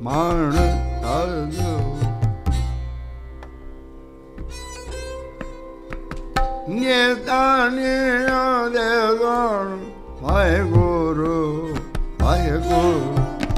मानतायो नितानिया देगण Wahe Guru Wahe Guru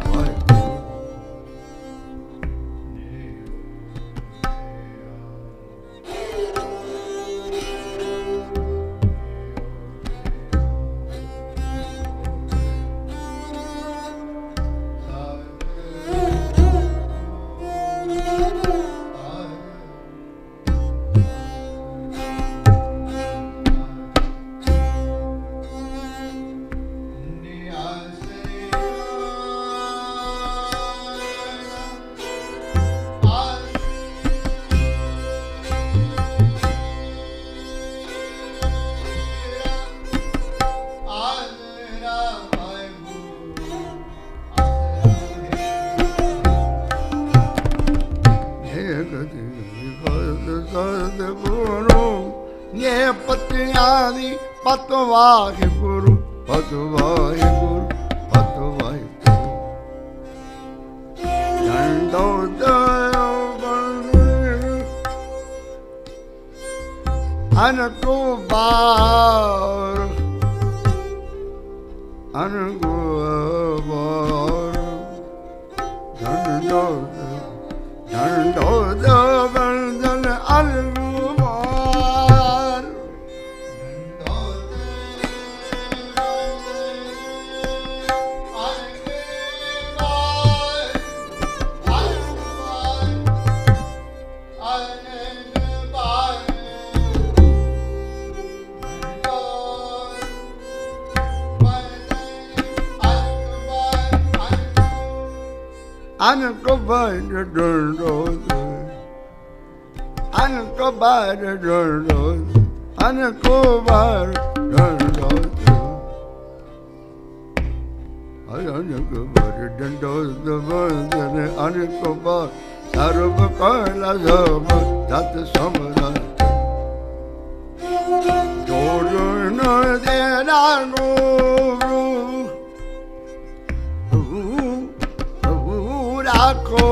पतवाहे Guru पतवाहे Guru पतवाहे Guru अनको bar अनको bar दंडो दंडो दंडन अनको Anko bada dando, Anko bada dando, Anko bada dando, Anko bada dando, the one Anko bada Sarvakala Zama, that the summer. Don't know that I know. Rakho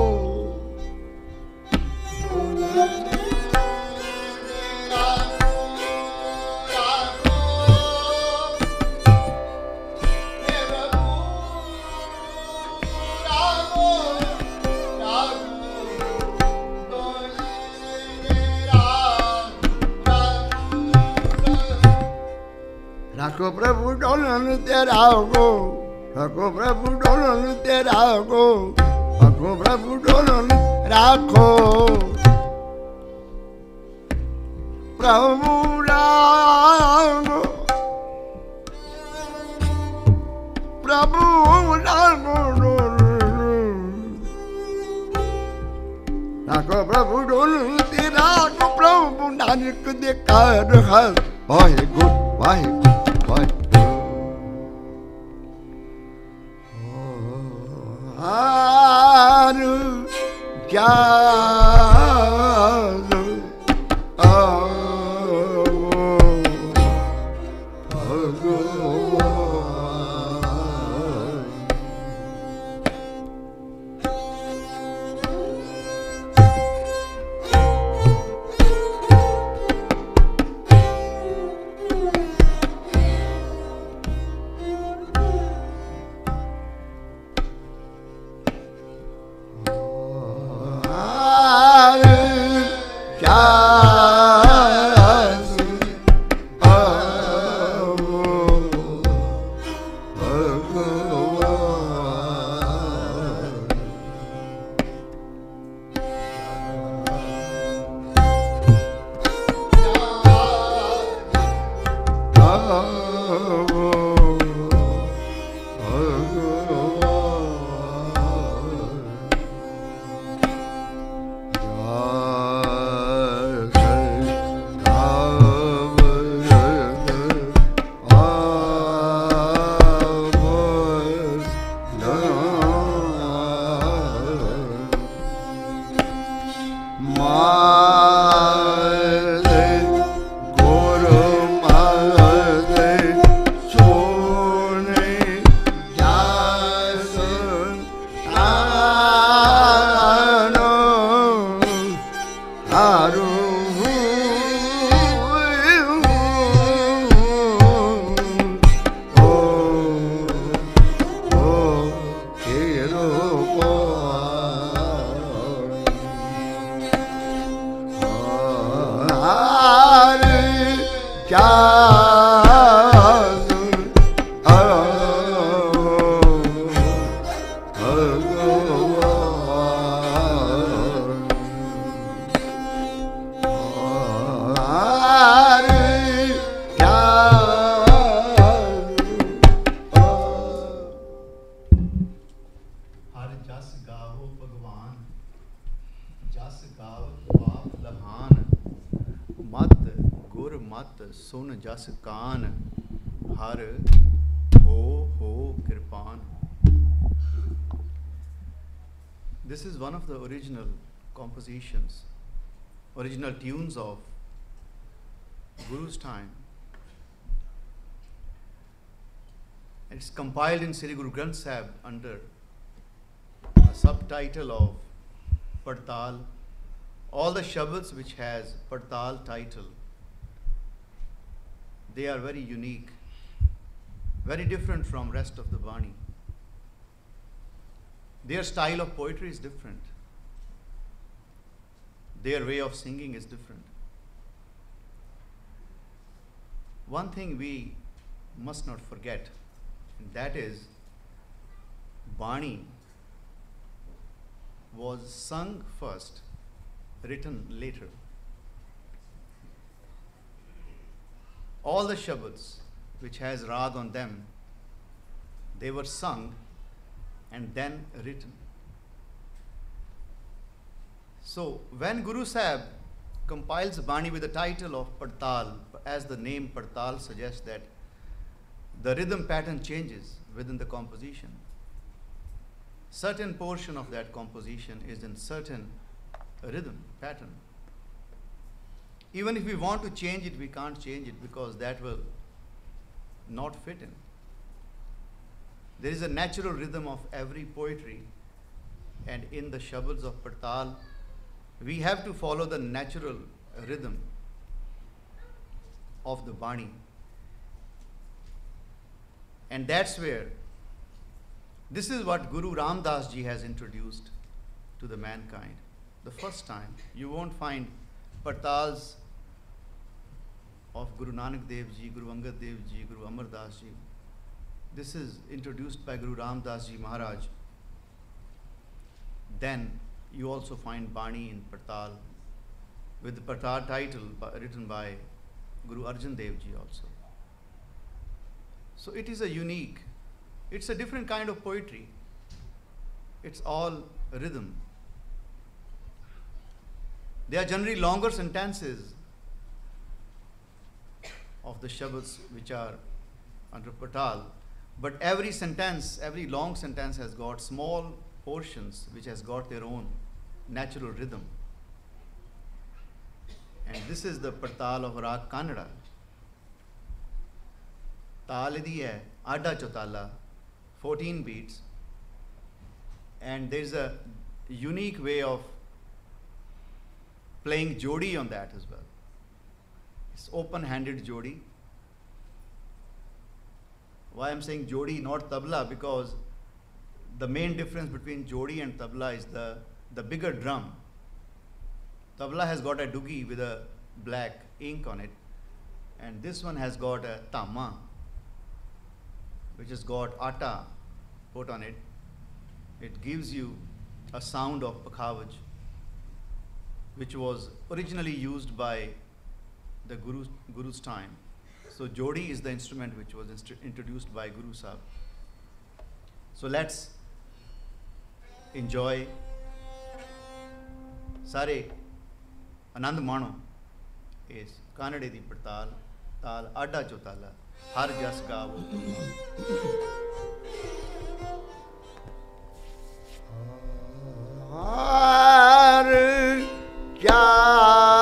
Prabhu Dolan tera go Rakho Prabhu Dolan tera go Rakho Prabhu Dolan rakho Prabhu rakho Prabhu rakho Rakho Prabhu Dolan tera go Prabhu Nanak dekha raha Vaheguru Vaheguru सुन जस कान हर हो कृपान. This is one of the original compositions, original tunes of Guru's time. It's compiled in Sri Guru Granth Sahib under a subtitle of Padtal. All the Shabads which has Padtal title, they are very unique, very different from rest of the Bani. Their style of poetry is different. Their way of singing is different. One thing we must not forget, and that is Bani was sung first, written later. All the Shabads which has Rag on them, they were sung and then written. So when Guru Sahib compiles Bani with the title of Padtal, as the name Padtal suggests, that the rhythm pattern changes within the composition. Certain portion of that composition is in certain rhythm pattern. Even if we want to change it, we can't change it because that will not fit in. There is a natural rhythm of every poetry, and in the Shabads of Padtal, we have to follow the natural rhythm of the Bani. And that's where, this is what Guru Ram Das Ji has introduced to the mankind. The first time, you won't find Padtals of Guru Nanak Dev Ji, Guru Angad Dev Ji, Guru Amar Das Ji. This is introduced by Guru Ram Das Ji Maharaj. Then you also find Bani in Padtal with the Padtal title written by Guru Arjan Dev Ji also. So it is a unique, it's a different kind of poetry. It's all rhythm. They are generally longer sentences of the Shabads which are under Padtal, but every sentence, every long sentence has got small portions which has got their own natural rhythm. And this is the Padtal of Rag Kannada. Talidi hai, Adda Chotala, 14 beats, and there's a unique way of playing Jodi on that as well. It's open-handed Jodi. Why I'm saying Jodi, not tabla, because the main difference between Jodi and tabla is the bigger drum. Tabla has got a dugi with a black ink on it, and this one has got a tama, which has got atta put on it. It gives you a sound of pakhavaj, which was originally used by the Guru's time. So Jodi is the instrument which was introduced by Guru Sahib. So let's enjoy. Sare Anand Mano is Kannade di Padtal, Tal Adda Chotala, Har Jas Gavo. Har Jas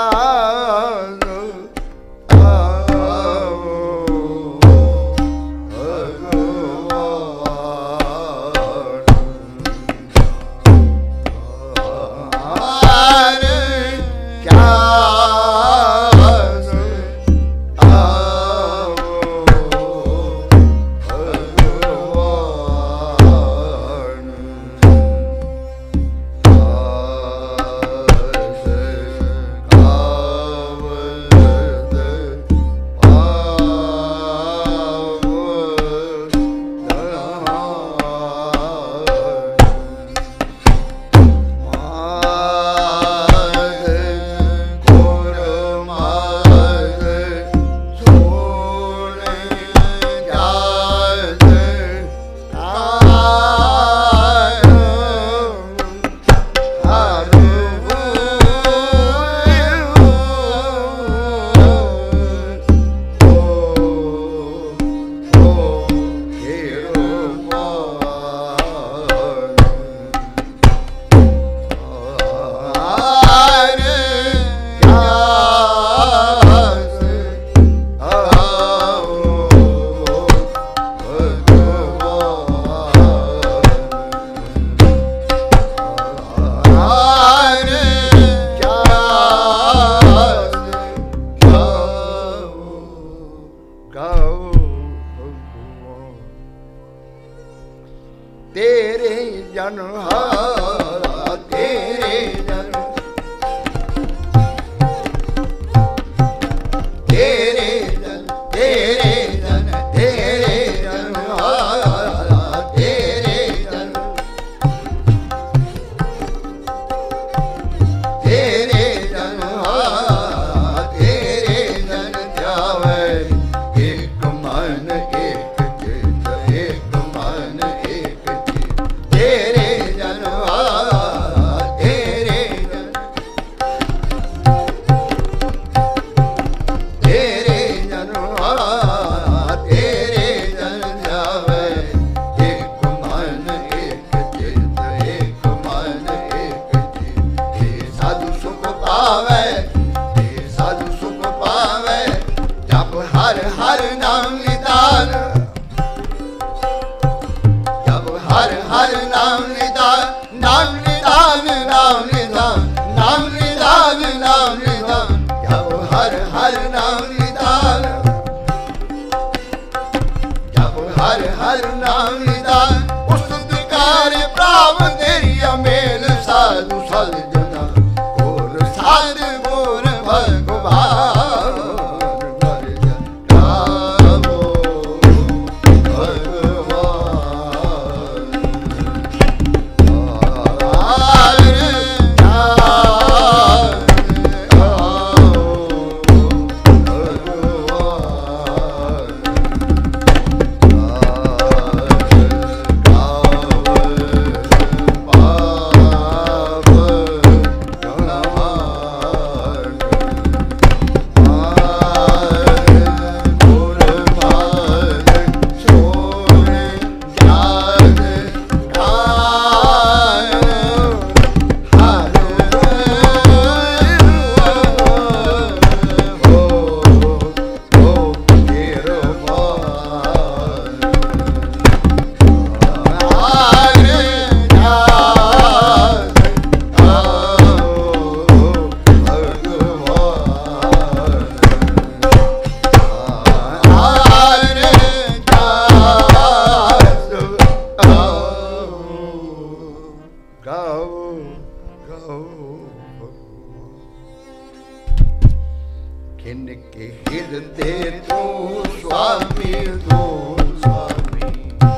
किनके हृदय तू स्वामी तू स्वामी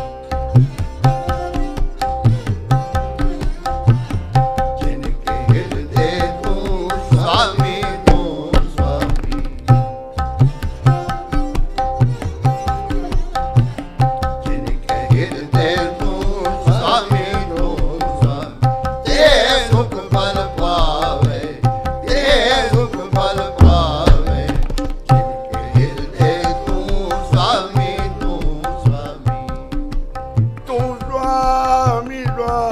जिनके हृदय तू स्वामी तू स्वामी जिनके हृदय तू स्वामी तू स्वामी ते सुख फल पावे ते सुख फल पावे जिनके हृदय तू स्वामी तू स्वामी तू स्वामी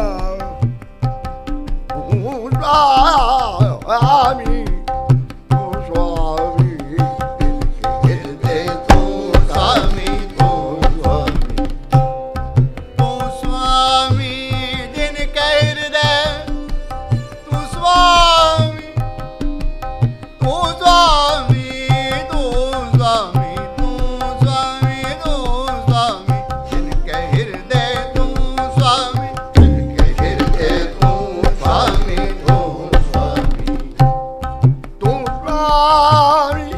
स्वामी तू स्वामी जिनके हृदय तू स्वामी तू स्वामी तू स्वामी जिनके हृदय तू स्वामी तू स्वामी तू स्वामी तू स्वामी तू स्वामी जिनके हृदय तू स्वामी जिनके हृदय तू स्वामी तू स्वामी तू स्वामी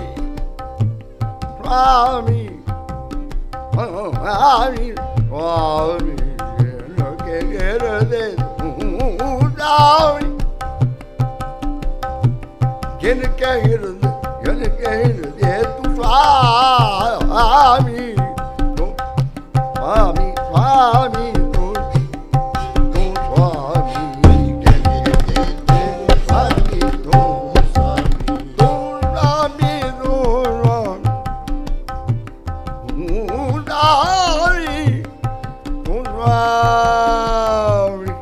स्वामी स्वामी स्वामी जिनके हृदय तू स्वामी जिनके हृदय तू स्वामी तू स्वामी स्वामी तू स्वामी जिनके हृदय तू स्वामी तू स्वामी तू स्वामी तू स्वामी तू स्वामी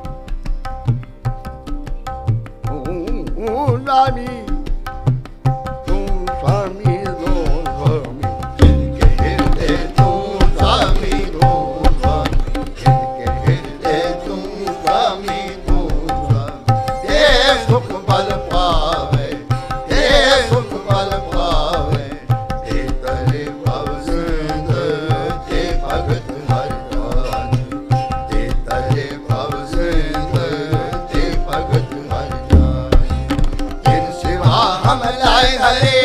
स्वामी तू स्वामी तू स्वामी जिनके हृदय तू स्वामी तू स्वामी जिनके हृदय तू स्वामी तू स्वामी ते सुख फल पावे ते सुख फल पावे ते तरे भव सिंध ते भगत हरिदान ते तरे भव सिंध ते भगत हरिदान जिन सिवा हम लाए हरे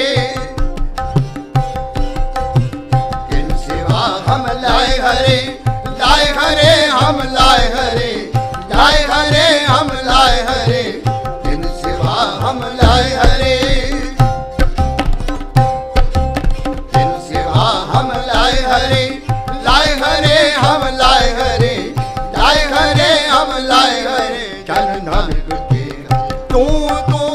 जिन सिवा हम लाए हरे हम लाए हरे हम लाए हरे जिन सिवा हम लाए हरे जिन सिवा हम लाए हरे हम लाए हरे हम लाए हरे चल नानक के तू तू